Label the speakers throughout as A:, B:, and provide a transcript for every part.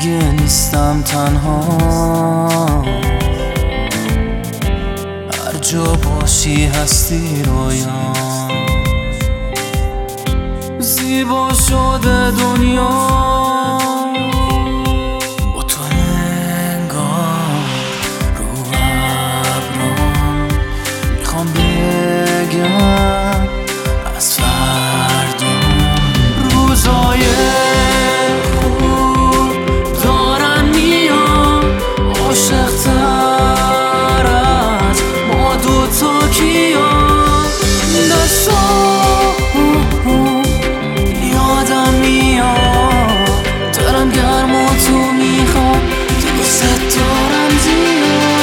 A: دیگه نیستم تنها، هر جا باشی هستی رویام. زیبا شده دنیا با تو، انگار رو ابرام. میخوام بگم از فردا روزای خوب دارن میان، عاشق‌تر از ما دوتا کیان. دستام یادم میاد، دارم گرم و تو میخوام، دوست دارم زیاد.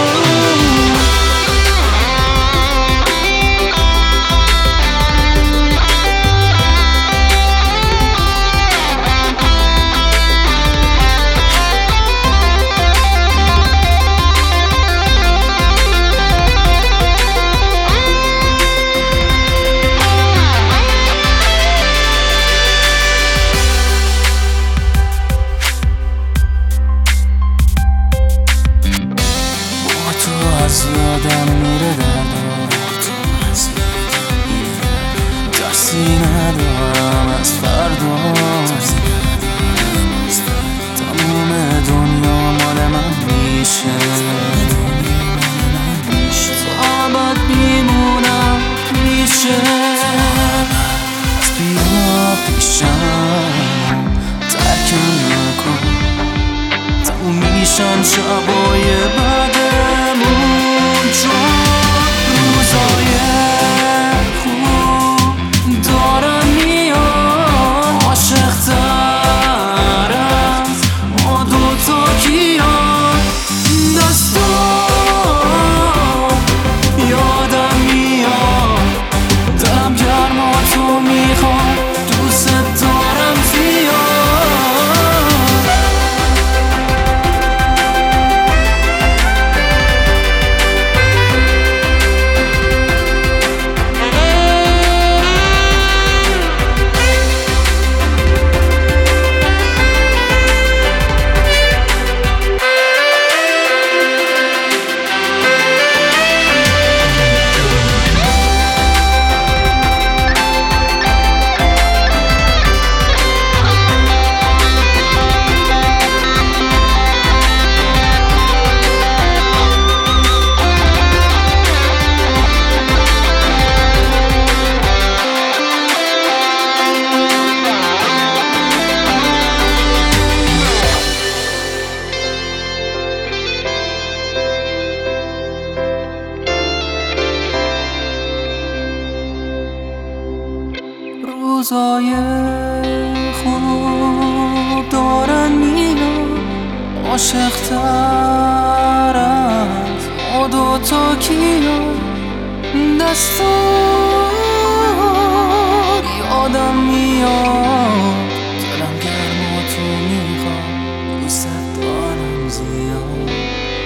A: از یادم میره دردم، ترسی ندارم از فردا. تموم دنیا مال من میشه، تا ابد میمونم میشه. از بیا پیشم ترکم نکن، تموم میشن شبای بعدمون، چون روزای خوب دارن میان، عاشق‌تر از ما دوتا کیان. دستام یادم میاد، دلم گرم و تو میخوام، دوست دارم زیاد. روزای خوب دارن میان، عاشق‌تر از ما دوتا کیان. دستام یادم میاد، دلم گرم و تو میخوام، دوست دارم زیاد.